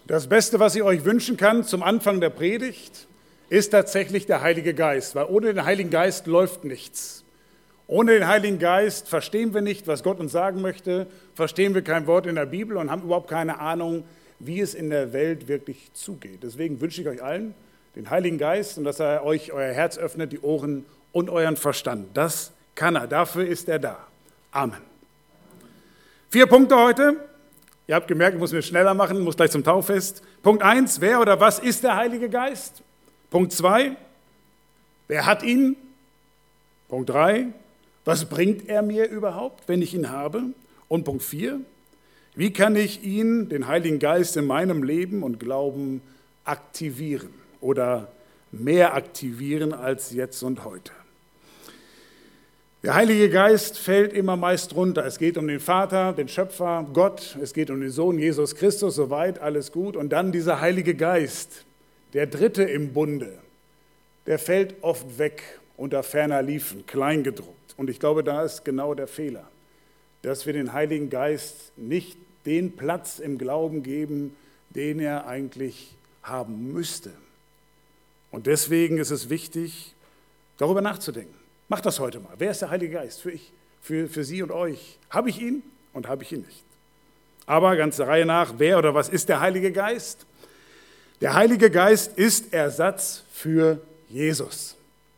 Das Beste, was ich euch wünschen kann zum Anfang der Predigt, ist tatsächlich der Heilige Geist, weil ohne den Heiligen Geist läuft nichts. Ohne den Heiligen Geist verstehen wir nicht, was Gott uns sagen möchte, verstehen wir kein Wort in der Bibel und haben überhaupt keine Ahnung, wie es in der Welt wirklich zugeht. Deswegen wünsche ich euch allen den Heiligen Geist und dass er euch euer Herz öffnet, die Ohren und euren Verstand. Das kann er, dafür ist er da. Amen. 4 Punkte heute. Ihr habt gemerkt, ich muss mir schneller machen, muss gleich zum Tauffest. Punkt 1, wer oder was ist der Heilige Geist? Punkt 2, wer hat ihn? Punkt 3, was bringt er mir überhaupt, wenn ich ihn habe? Und Punkt 4, wie kann ich ihn, den Heiligen Geist, in meinem Leben und Glauben aktivieren oder mehr aktivieren als jetzt und heute? Der Heilige Geist fällt immer meist runter. Es geht um den Vater, den Schöpfer, Gott. Es geht um den Sohn Jesus Christus, soweit, alles gut. Und dann dieser Heilige Geist, der Dritte im Bunde, der fällt oft weg unter ferner Liefen, kleingedruckt. Und ich glaube, da ist genau der Fehler, dass wir den Heiligen Geist nicht den Platz im Glauben geben, den er eigentlich haben müsste. Und deswegen ist es wichtig, darüber nachzudenken. Macht das heute mal. Wer ist der Heilige Geist für Sie und euch? Habe ich ihn und habe ich ihn nicht? Aber ganz der Reihe nach, wer oder was ist der Heilige Geist? Der Heilige Geist ist Ersatz für Jesus.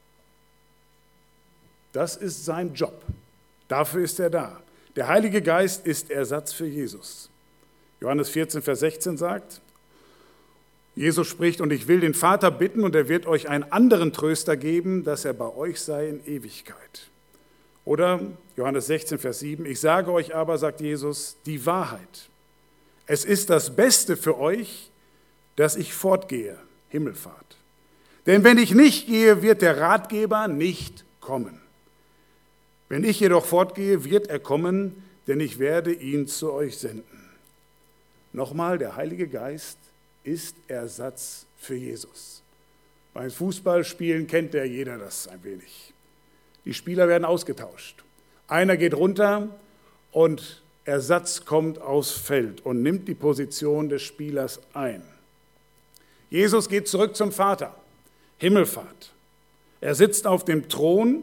Das ist sein Job. Dafür ist er da. Der Heilige Geist ist Ersatz für Jesus. Johannes 14, Vers 16 sagt, Jesus spricht, und ich will den Vater bitten, und er wird euch einen anderen Tröster geben, dass er bei euch sei in Ewigkeit. Oder Johannes 16, Vers 7, ich sage euch aber, sagt Jesus, die Wahrheit. Es ist das Beste für euch, dass ich fortgehe, Himmelfahrt. Denn wenn ich nicht gehe, wird der Ratgeber nicht kommen. Wenn ich jedoch fortgehe, wird er kommen, denn ich werde ihn zu euch senden. Nochmal, der Heilige Geist ist Ersatz für Jesus. Beim Fußballspielen kennt ja jeder das ein wenig. Die Spieler werden ausgetauscht. Einer geht runter und Ersatz kommt aufs Feld und nimmt die Position des Spielers ein. Jesus geht zurück zum Vater, Himmelfahrt. Er sitzt auf dem Thron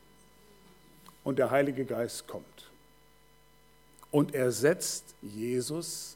und der Heilige Geist kommt. Und er ersetzt Jesus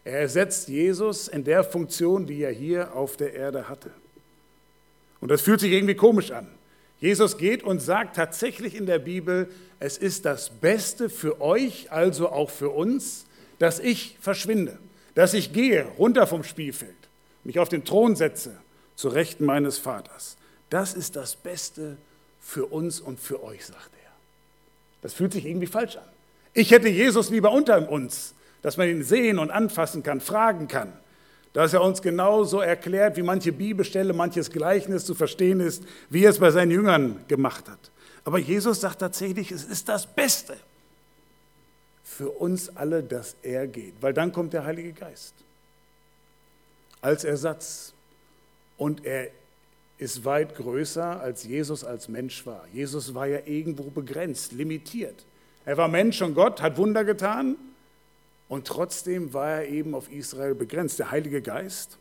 in der Funktion, die er hier auf der Erde hatte. Und das fühlt sich irgendwie komisch an. Jesus geht und sagt tatsächlich in der Bibel, es ist das Beste für euch, also auch für uns, dass ich verschwinde, dass ich gehe runter vom Spielfeld, mich auf den Thron setze, zu Rechten meines Vaters. Das ist das Beste für uns und für euch, sagt er. Das fühlt sich irgendwie falsch an. Ich hätte Jesus lieber unter uns, dass man ihn sehen und anfassen kann, fragen kann, dass er uns genauso erklärt, wie manche Bibelstelle, manches Gleichnis zu verstehen ist, wie er es bei seinen Jüngern gemacht hat. Aber Jesus sagt tatsächlich, es ist das Beste für uns alle, dass er geht, weil dann kommt der Heilige Geist als Ersatz. Und er ist weit größer, als Jesus als Mensch war. Jesus war ja irgendwo begrenzt, limitiert. Er war Mensch und Gott, hat Wunder getan. Und trotzdem war er eben auf Israel begrenzt. Der Heilige Geist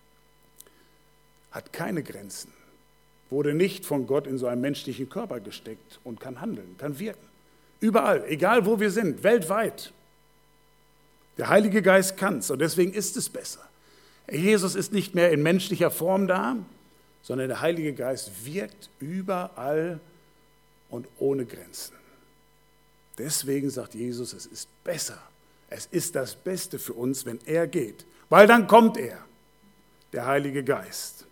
hat keine Grenzen, wurde nicht von Gott in so einen menschlichen Körper gesteckt und kann handeln, kann wirken. Überall, egal wo wir sind, weltweit. Der Heilige Geist kann es und deswegen ist es besser. Jesus ist nicht mehr in menschlicher Form da, sondern der Heilige Geist wirkt überall und ohne Grenzen. Deswegen sagt Jesus, es ist besser. Es ist das Beste für uns, wenn er geht, weil dann kommt er, der Heilige Geist.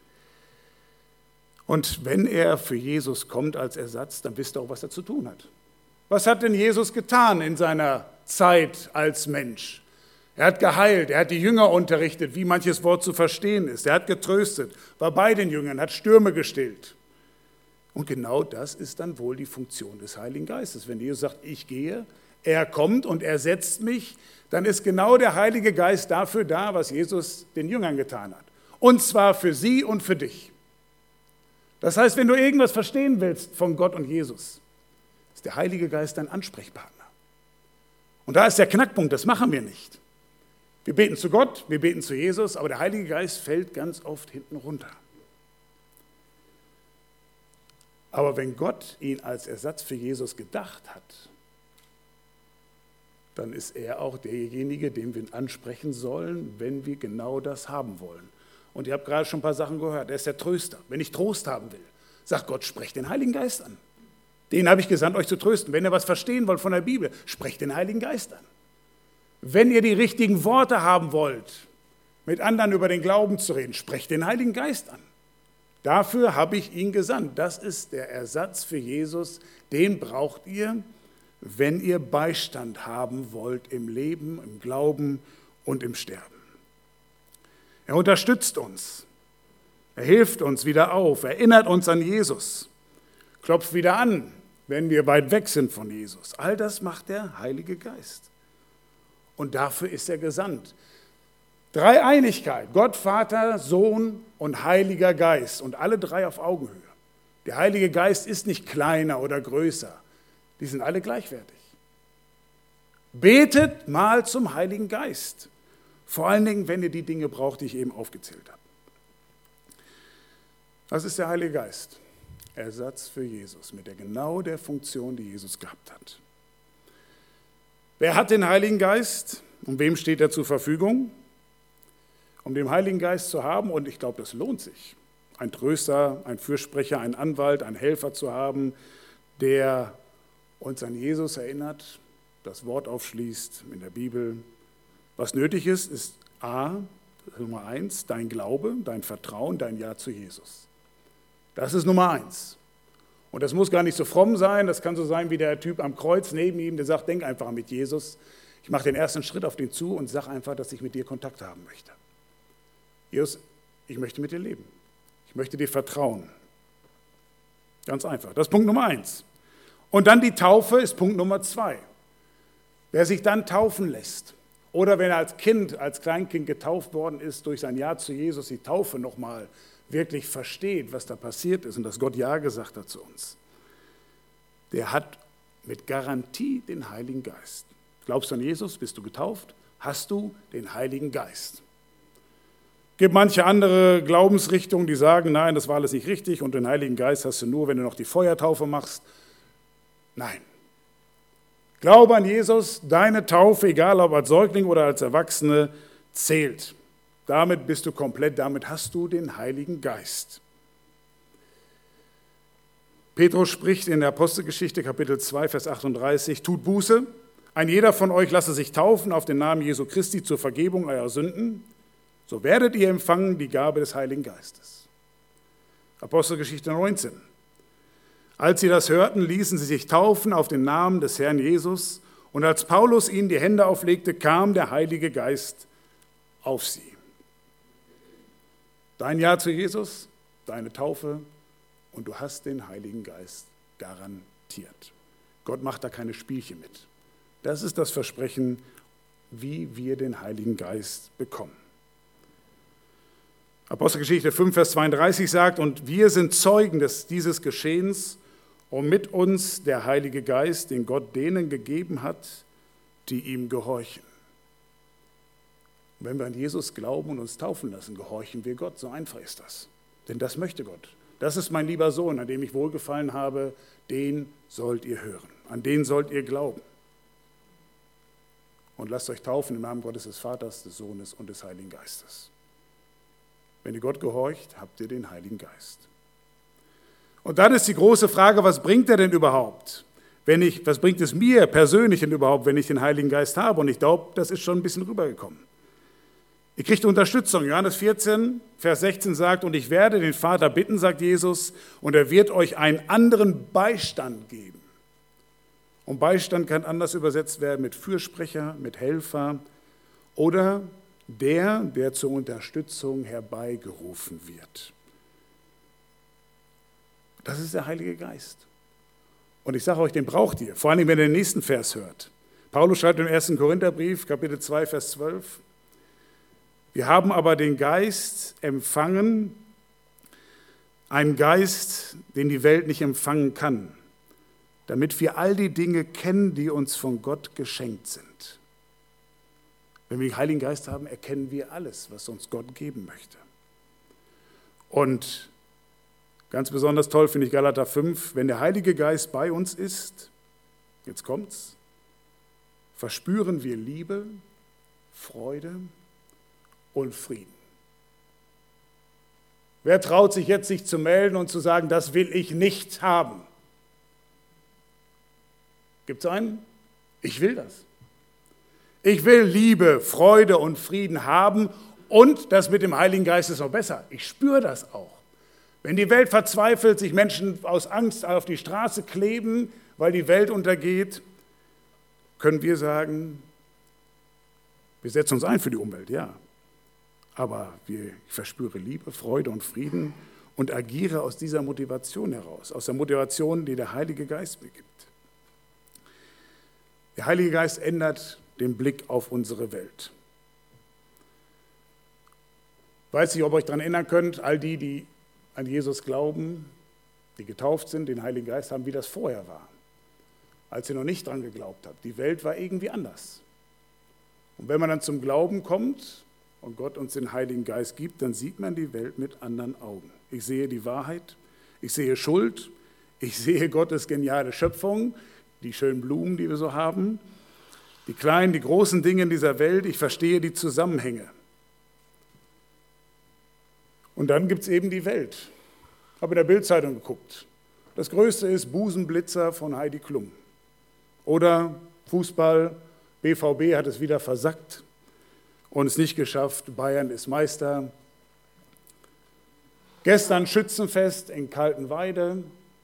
Und wenn er für Jesus kommt als Ersatz, dann wisst ihr auch, was er zu tun hat. Was hat denn Jesus getan in seiner Zeit als Mensch? Er hat geheilt, er hat die Jünger unterrichtet, wie manches Wort zu verstehen ist. Er hat getröstet, war bei den Jüngern, hat Stürme gestillt. Und genau das ist dann wohl die Funktion des Heiligen Geistes. Wenn Jesus sagt, ich gehe, er kommt und ersetzt mich, dann ist genau der Heilige Geist dafür da, was Jesus den Jüngern getan hat. Und zwar für sie und für dich. Das heißt, wenn du irgendwas verstehen willst von Gott und Jesus, ist der Heilige Geist dein Ansprechpartner. Und da ist der Knackpunkt, das machen wir nicht. Wir beten zu Gott, wir beten zu Jesus, aber der Heilige Geist fällt ganz oft hinten runter. Aber wenn Gott ihn als Ersatz für Jesus gedacht hat, dann ist er auch derjenige, den wir ansprechen sollen, wenn wir genau das haben wollen. Und ihr habt gerade schon ein paar Sachen gehört. Er ist der Tröster. Wenn ich Trost haben will, sagt Gott, sprecht den Heiligen Geist an. Den habe ich gesandt, euch zu trösten. Wenn ihr was verstehen wollt von der Bibel, sprecht den Heiligen Geist an. Wenn ihr die richtigen Worte haben wollt, mit anderen über den Glauben zu reden, sprecht den Heiligen Geist an. Dafür habe ich ihn gesandt. Das ist der Ersatz für Jesus. Den braucht ihr, wenn ihr Beistand haben wollt im Leben, im Glauben und im Sterben. Er unterstützt uns. Er hilft uns wieder auf, erinnert uns an Jesus, klopft wieder an, wenn wir weit weg sind von Jesus. All das macht der Heilige Geist. Und dafür ist er gesandt. Dreieinigkeit, Gott, Vater, Sohn und Heiliger Geist und alle drei auf Augenhöhe. Der Heilige Geist ist nicht kleiner oder größer, die sind alle gleichwertig. Betet mal zum Heiligen Geist, vor allen Dingen, wenn ihr die Dinge braucht, die ich eben aufgezählt habe. Was ist der Heilige Geist? Ersatz für Jesus, mit genau der Funktion, die Jesus gehabt hat. Wer hat den Heiligen Geist und wem steht er zur Verfügung? Um den Heiligen Geist zu haben, und ich glaube, das lohnt sich, ein Tröster, ein Fürsprecher, ein Anwalt, ein Helfer zu haben, der uns an Jesus erinnert, das Wort aufschließt in der Bibel. Was nötig ist, ist Nummer 1, dein Glaube, dein Vertrauen, dein Ja zu Jesus. Das ist Nummer 1. Und das muss gar nicht so fromm sein, das kann so sein wie der Typ am Kreuz neben ihm, der sagt, denk einfach mit Jesus. Ich mache den ersten Schritt auf den zu und sage einfach, dass ich mit dir Kontakt haben möchte. Jesus, ich möchte mit dir leben. Ich möchte dir vertrauen. Ganz einfach. Das ist Punkt Nummer 1. Und dann die Taufe ist Punkt Nummer 2. Wer sich dann taufen lässt oder wenn er als Kind, als Kleinkind getauft worden ist, durch sein Ja zu Jesus die Taufe nochmal wirklich versteht, was da passiert ist und dass Gott Ja gesagt hat zu uns, der hat mit Garantie den Heiligen Geist. Glaubst du an Jesus? Bist du getauft? Hast du den Heiligen Geist? Es gibt manche andere Glaubensrichtungen, die sagen, nein, das war alles nicht richtig und den Heiligen Geist hast du nur, wenn du noch die Feuertaufe machst. Nein. Glaube an Jesus, deine Taufe, egal ob als Säugling oder als Erwachsene, zählt. Damit bist du komplett, damit hast du den Heiligen Geist. Petrus spricht in der Apostelgeschichte, Kapitel 2, Vers 38, tut Buße, ein jeder von euch lasse sich taufen auf den Namen Jesu Christi zur Vergebung eurer Sünden, so werdet ihr empfangen die Gabe des Heiligen Geistes. Apostelgeschichte 19. Als sie das hörten, ließen sie sich taufen auf den Namen des Herrn Jesus, und als Paulus ihnen die Hände auflegte, kam der Heilige Geist auf sie. Dein Ja zu Jesus, deine Taufe und du hast den Heiligen Geist garantiert. Gott macht da keine Spielchen mit. Das ist das Versprechen, wie wir den Heiligen Geist bekommen. Apostelgeschichte 5, Vers 32 sagt, und wir sind Zeugen dieses Geschehens und mit uns der Heilige Geist, den Gott denen gegeben hat, die ihm gehorchen. Wenn wir an Jesus glauben und uns taufen lassen, gehorchen wir Gott. So einfach ist das. Denn das möchte Gott. Das ist mein lieber Sohn, an dem ich wohlgefallen habe. Den sollt ihr hören. An den sollt ihr glauben. Und lasst euch taufen im Namen Gottes des Vaters, des Sohnes und des Heiligen Geistes. Wenn ihr Gott gehorcht, habt ihr den Heiligen Geist. Und dann ist die große Frage, was bringt er denn überhaupt? Was bringt es mir persönlich denn überhaupt, wenn ich den Heiligen Geist habe? Und ich glaube, das ist schon ein bisschen rübergekommen. Ihr kriegt Unterstützung. Johannes 14, Vers 16 sagt, und ich werde den Vater bitten, sagt Jesus, und er wird euch einen anderen Beistand geben. Und Beistand kann anders übersetzt werden mit Fürsprecher, mit Helfer oder der zur Unterstützung herbeigerufen wird. Das ist der Heilige Geist. Und ich sage euch, den braucht ihr, vor allem wenn ihr den nächsten Vers hört. Paulus schreibt im 1. Korintherbrief, Kapitel 2, Vers 12, wir haben aber den Geist empfangen, einen Geist, den die Welt nicht empfangen kann, damit wir all die Dinge kennen, die uns von Gott geschenkt sind. Wenn wir den Heiligen Geist haben, erkennen wir alles, was uns Gott geben möchte. Und ganz besonders toll finde ich Galater 5, wenn der Heilige Geist bei uns ist, jetzt kommt's, verspüren wir Liebe, Freude und Frieden. Wer traut sich jetzt, sich zu melden und zu sagen, das will ich nicht haben? Gibt es einen? Ich will das. Ich will Liebe, Freude und Frieden haben und das mit dem Heiligen Geist ist noch besser. Ich spüre das auch. Wenn die Welt verzweifelt, sich Menschen aus Angst auf die Straße kleben, weil die Welt untergeht, können wir sagen, wir setzen uns ein für die Umwelt, ja. Aber ich verspüre Liebe, Freude und Frieden und agiere aus dieser Motivation heraus, aus der Motivation, die der Heilige Geist mir gibt. Der Heilige Geist ändert den Blick auf unsere Welt. Ich weiß nicht, ob ihr euch daran erinnern könnt, all die, die an Jesus glauben, die getauft sind, den Heiligen Geist haben, wie das vorher war, als ihr noch nicht dran geglaubt habt. Die Welt war irgendwie anders. Und wenn man dann zum Glauben kommt und Gott uns den Heiligen Geist gibt, dann sieht man die Welt mit anderen Augen. Ich sehe die Wahrheit, ich sehe Schuld, ich sehe Gottes geniale Schöpfung, die schönen Blumen, die wir so haben, die kleinen, die großen Dinge in dieser Welt, ich verstehe die Zusammenhänge. Und dann gibt es eben die Welt. Ich habe in der Bild-Zeitung geguckt. Das Größte ist Busenblitzer von Heidi Klum. Oder Fußball, BVB hat es wieder versackt und es nicht geschafft, Bayern ist Meister. Gestern Schützenfest in Kaltenweide,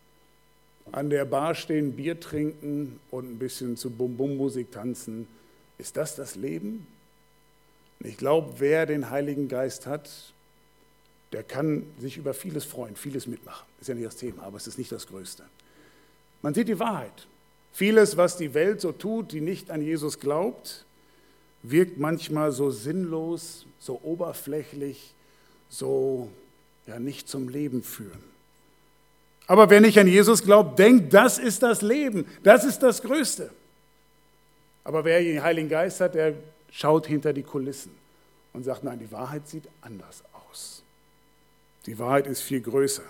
an der Bar stehen, Bier trinken und ein bisschen zu Bum-Bum-Musik tanzen. Ist das das Leben? Ich glaube, wer den Heiligen Geist hat, der kann sich über vieles freuen, vieles mitmachen. Ist ja nicht das Thema, aber es ist nicht das Größte. Man sieht die Wahrheit. Vieles, was die Welt so tut, die nicht an Jesus glaubt, wirkt manchmal so sinnlos, so oberflächlich, so nicht zum Leben führen. Aber wer nicht an Jesus glaubt, denkt, das ist das Leben, das ist das Größte. Aber wer den Heiligen Geist hat, der schaut hinter die Kulissen und sagt, nein, die Wahrheit sieht anders aus. Die Wahrheit ist viel größer.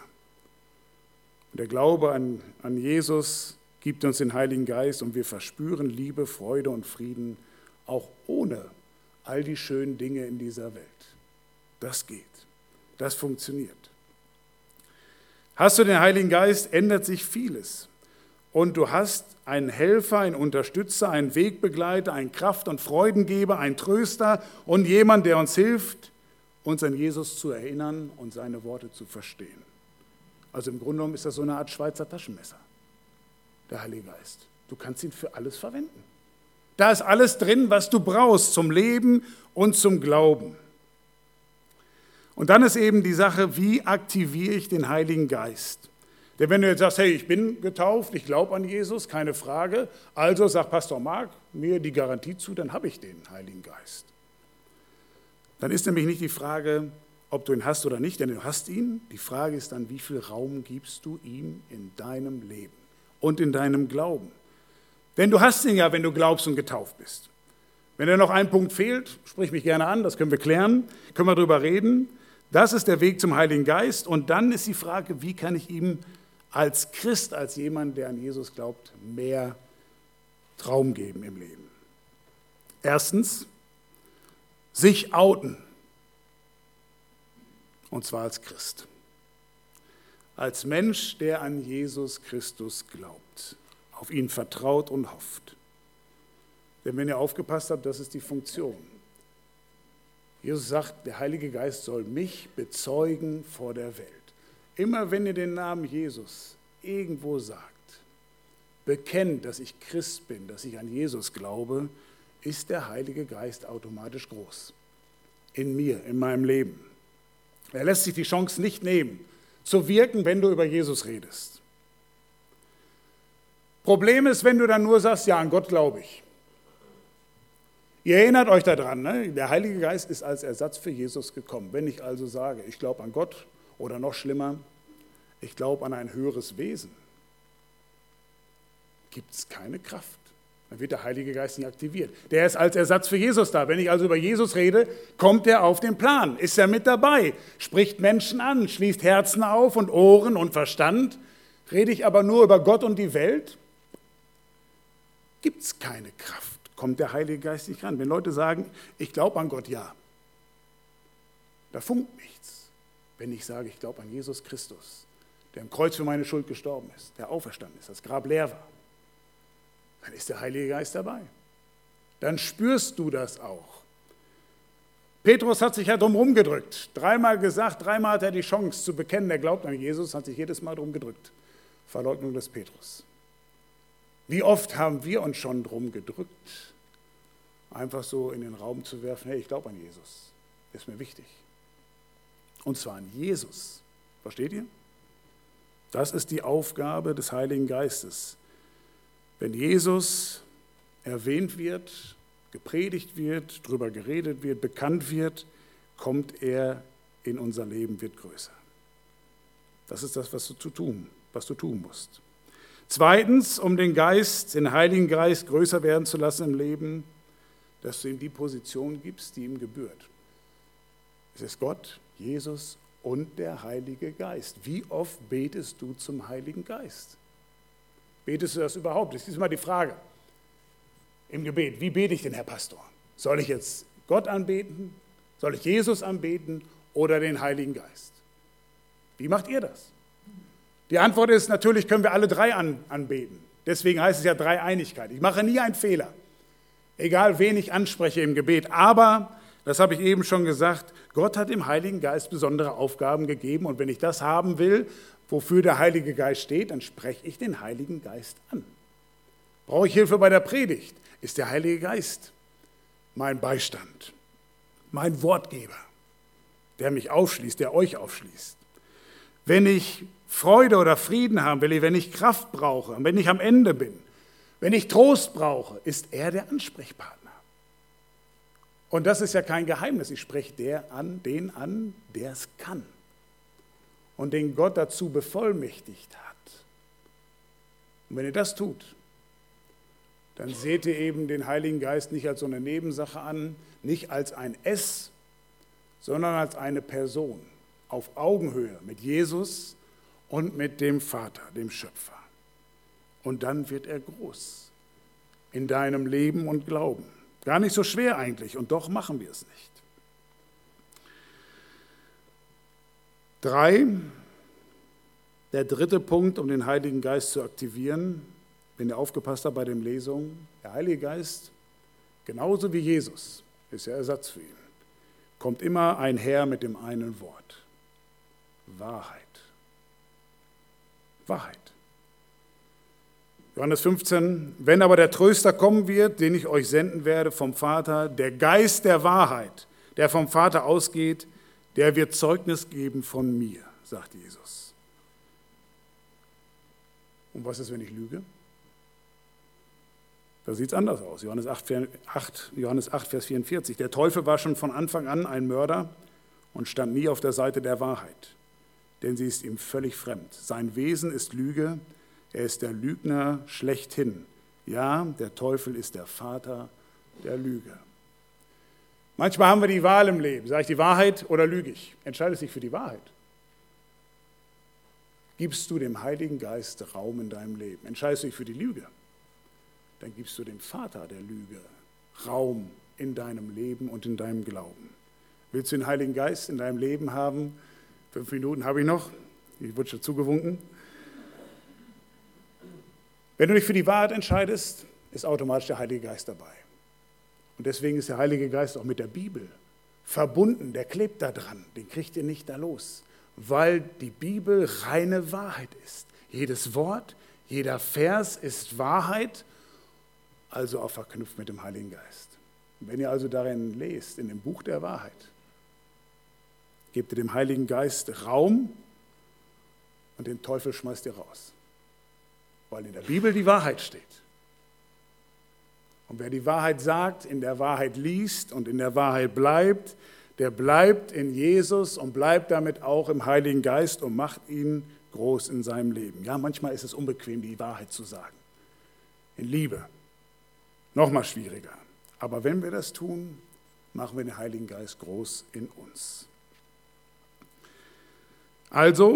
Und der Glaube an Jesus gibt uns den Heiligen Geist und wir verspüren Liebe, Freude und Frieden, auch ohne all die schönen Dinge in dieser Welt. Das geht, das funktioniert. Hast du den Heiligen Geist, ändert sich vieles. Und du hast einen Helfer, einen Unterstützer, einen Wegbegleiter, einen Kraft- und Freudengeber, einen Tröster und jemand, der uns hilft, uns an Jesus zu erinnern und seine Worte zu verstehen. Also im Grunde genommen ist das so eine Art Schweizer Taschenmesser, der Heilige Geist. Du kannst ihn für alles verwenden. Da ist alles drin, was du brauchst zum Leben und zum Glauben. Und dann ist eben die Sache, wie aktiviere ich den Heiligen Geist? Denn wenn du jetzt sagst, hey, ich bin getauft, ich glaube an Jesus, keine Frage, also sagt Pastor Mark mir die Garantie zu, dann habe ich den Heiligen Geist. Dann ist nämlich nicht die Frage, ob du ihn hast oder nicht, denn du hast ihn. Die Frage ist dann, wie viel Raum gibst du ihm in deinem Leben und in deinem Glauben? Denn du hast ihn ja, wenn du glaubst und getauft bist. Wenn dir noch ein Punkt fehlt, sprich mich gerne an, das können wir klären, können wir darüber reden. Das ist der Weg zum Heiligen Geist. Und dann ist die Frage, wie kann ich ihm als Christ, als jemand, der an Jesus glaubt, mehr Raum geben im Leben? Erstens, sich outen. Und zwar als Christ. Als Mensch, der an Jesus Christus glaubt, auf ihn vertraut und hofft. Denn wenn ihr aufgepasst habt, das ist die Funktion. Jesus sagt, der Heilige Geist soll mich bezeugen vor der Welt. Immer wenn ihr den Namen Jesus irgendwo sagt, bekennt, dass ich Christ bin, dass ich an Jesus glaube, ist der Heilige Geist automatisch groß. In mir, in meinem Leben. Er lässt sich die Chance nicht nehmen, zu wirken, wenn du über Jesus redest. Problem ist, wenn du dann nur sagst, ja, an Gott glaube ich. Ihr erinnert euch daran, ne? Der Heilige Geist ist als Ersatz für Jesus gekommen. Wenn ich also sage, ich glaube an Gott oder noch schlimmer, ich glaube an ein höheres Wesen, gibt es keine Kraft. dann wird der Heilige Geist nicht aktiviert. Der ist als Ersatz für Jesus da. Wenn ich also über Jesus rede, kommt er auf den Plan, ist er mit dabei, spricht Menschen an, schließt Herzen auf und Ohren und Verstand. Rede ich aber nur über Gott und die Welt, gibt es keine Kraft, kommt der Heilige Geist nicht ran. Wenn Leute sagen, ich glaube an Gott, ja, da funkt nichts. Wenn ich sage, ich glaube an Jesus Christus, der im Kreuz für meine Schuld gestorben ist, der auferstanden ist, das Grab leer war, dann ist der Heilige Geist dabei. Dann spürst du das auch. Petrus hat sich ja drum rumgedrückt. 3-mal gesagt, 3-mal hat er die Chance zu bekennen, er glaubt an Jesus, hat sich jedes Mal drum gedrückt. Verleugnung des Petrus. Wie oft haben wir uns schon drum gedrückt, einfach so in den Raum zu werfen, hey, ich glaube an Jesus, ist mir wichtig. Und zwar an Jesus. Versteht ihr? Das ist die Aufgabe des Heiligen Geistes. Wenn Jesus erwähnt wird, gepredigt wird, darüber geredet wird, bekannt wird, kommt er in unser Leben, wird größer. Das ist das, was du tun musst. Zweitens, um den Heiligen Geist größer werden zu lassen im Leben, dass du ihm die Position gibst, die ihm gebührt. Es ist Gott, Jesus und der Heilige Geist. Wie oft betest du zum Heiligen Geist? Betest du das überhaupt? Das ist immer die Frage im Gebet. Wie bete ich denn, Herr Pastor? Soll ich jetzt Gott anbeten? Soll ich Jesus anbeten oder den Heiligen Geist? Wie macht ihr das? Die Antwort ist, natürlich können wir alle 3 anbeten. Deswegen heißt es ja Dreieinigkeit. Ich mache nie einen Fehler, egal wen ich anspreche im Gebet. Aber, das habe ich eben schon gesagt, Gott hat dem Heiligen Geist besondere Aufgaben gegeben. Und wenn ich das haben will, wofür der Heilige Geist steht, dann spreche ich den Heiligen Geist an. Brauche ich Hilfe bei der Predigt? Ist der Heilige Geist mein Beistand, mein Wortgeber, der mich aufschließt, der euch aufschließt. Wenn ich Freude oder Frieden haben will, wenn ich Kraft brauche, wenn ich am Ende bin, wenn ich Trost brauche, ist er der Ansprechpartner. Und das ist ja kein Geheimnis. Ich spreche den an, der es kann und den Gott dazu bevollmächtigt hat. Und wenn ihr das tut, dann seht ihr eben den Heiligen Geist nicht als so eine Nebensache an, nicht als ein Es, sondern als eine Person auf Augenhöhe mit Jesus und mit dem Vater, dem Schöpfer. Und dann wird er groß in deinem Leben und Glauben. Gar nicht so schwer eigentlich, und doch machen wir es nicht. 3, der dritte Punkt, um den Heiligen Geist zu aktivieren, wenn ihr aufgepasst habt bei den Lesungen, der Heilige Geist, genauso wie Jesus, ist ja Ersatz für ihn, kommt immer einher mit dem einen Wort: Wahrheit. Wahrheit. Johannes 15, wenn aber der Tröster kommen wird, den ich euch senden werde vom Vater, der Geist der Wahrheit, der vom Vater ausgeht, der wird Zeugnis geben von mir, sagt Jesus. Und was ist, wenn ich lüge? Da sieht es anders aus. Johannes 8, Vers 44. Der Teufel war schon von Anfang an ein Mörder und stand nie auf der Seite der Wahrheit, denn sie ist ihm völlig fremd. Sein Wesen ist Lüge, er ist der Lügner schlechthin. Ja, der Teufel ist der Vater der Lüge. Manchmal haben wir die Wahl im Leben. Sage ich die Wahrheit oder lüge ich? Entscheidest dich für die Wahrheit. Gibst du dem Heiligen Geist Raum in deinem Leben? Entscheidest du dich für die Lüge? Dann gibst du dem Vater der Lüge Raum in deinem Leben und in deinem Glauben. Willst du den Heiligen Geist in deinem Leben haben? 5 Minuten habe ich noch. Ich wurde schon zugewunken. Wenn du dich für die Wahrheit entscheidest, ist automatisch der Heilige Geist dabei. Und deswegen ist der Heilige Geist auch mit der Bibel verbunden. Der klebt da dran. Den kriegt ihr nicht da los. Weil die Bibel reine Wahrheit ist. Jedes Wort, jeder Vers ist Wahrheit, also auch verknüpft mit dem Heiligen Geist. Und wenn ihr also darin lest, in dem Buch der Wahrheit, gebt ihr dem Heiligen Geist Raum und den Teufel schmeißt ihr raus. Weil in der Bibel die Wahrheit steht. Und wer die Wahrheit sagt, in der Wahrheit liest und in der Wahrheit bleibt, der bleibt in Jesus und bleibt damit auch im Heiligen Geist und macht ihn groß in seinem Leben. Ja, manchmal ist es unbequem, die Wahrheit zu sagen. In Liebe. Nochmal schwieriger. Aber wenn wir das tun, machen wir den Heiligen Geist groß in uns. Also,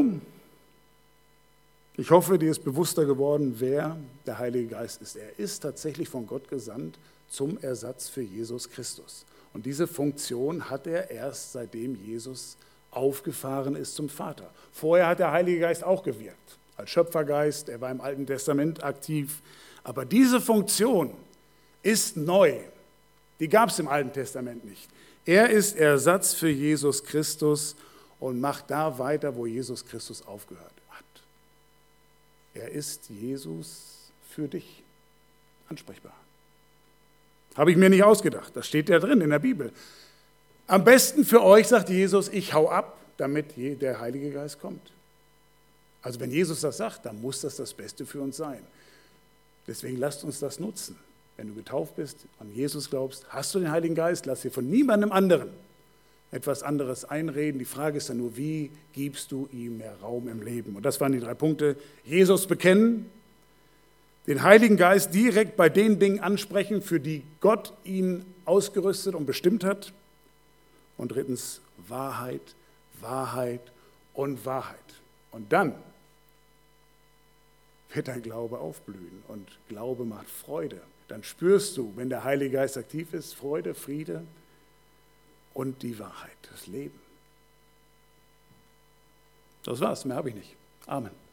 ich hoffe, dir ist bewusster geworden, wer der Heilige Geist ist. Er ist tatsächlich von Gott gesandt zum Ersatz für Jesus Christus. Und diese Funktion hat er erst, seitdem Jesus aufgefahren ist zum Vater. Vorher hat der Heilige Geist auch gewirkt, als Schöpfergeist, er war im Alten Testament aktiv. Aber diese Funktion ist neu. Die gab es im Alten Testament nicht. Er ist Ersatz für Jesus Christus und macht da weiter, wo Jesus Christus aufgehört hat. Er ist Jesus für dich ansprechbar. Habe ich mir nicht ausgedacht, das steht ja drin in der Bibel. Am besten für euch, sagt Jesus, ich hau ab, damit der Heilige Geist kommt. Also wenn Jesus das sagt, dann muss das Beste für uns sein. Deswegen lasst uns das nutzen. Wenn du getauft bist, an Jesus glaubst, hast du den Heiligen Geist, lass dir von niemandem anderen etwas anderes einreden. Die Frage ist dann nur, wie gibst du ihm mehr Raum im Leben? Und das waren die 3 Punkte. Jesus bekennen, den Heiligen Geist direkt bei den Dingen ansprechen, für die Gott ihn ausgerüstet und bestimmt hat. Und 3, Wahrheit, Wahrheit und Wahrheit. Und dann wird dein Glaube aufblühen und Glaube macht Freude. Dann spürst du, wenn der Heilige Geist aktiv ist, Freude, Friede und die Wahrheit, das Leben. Das war's, mehr habe ich nicht. Amen.